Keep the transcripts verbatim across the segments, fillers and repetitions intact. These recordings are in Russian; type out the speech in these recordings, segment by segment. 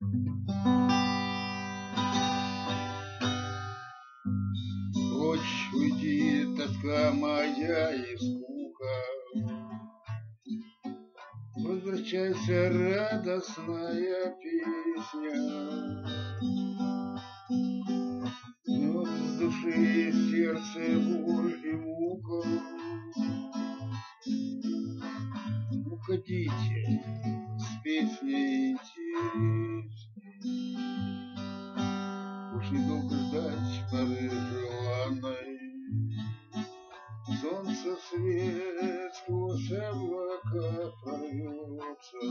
Прочь уйди, тоска моя и скука, возвращайся, радостная песня. Гнет в душе и сердце боль и мука. Уходите с песней интересней. Уж недолго ждать поры желанной. Солнце свет сквозь облака прорвется.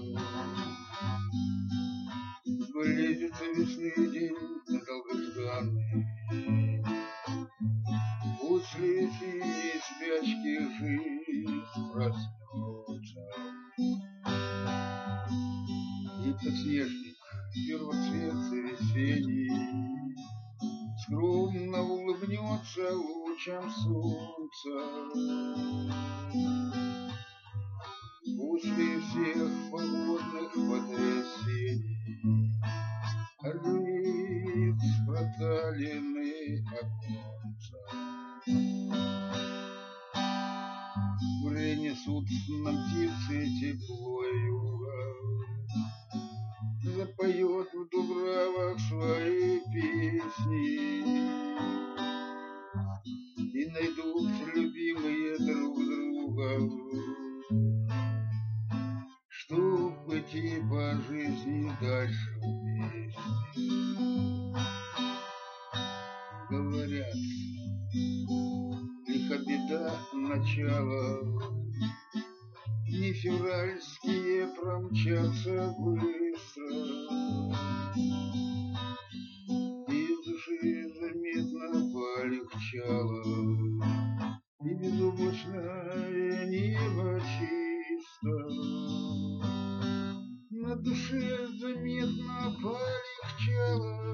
Близится весны день долгожданный. После синей спячки жизнь проснется. И подснежник первоцветцы весенний скромно улыбнется лучам солнца. После всех погодных потрясений оживит проталенные оконца. Принесут нам птицы тепло и ура. Запоет в дубравах свои песни. И найдут любимые друг друга, чтоб идти по жизни дальше вместе. Говорят, лиха беда начала, дни февральские промчатся быстро. И в душе заметно полегчало, и безоблачное небо чисто. На душе заметно полегчало,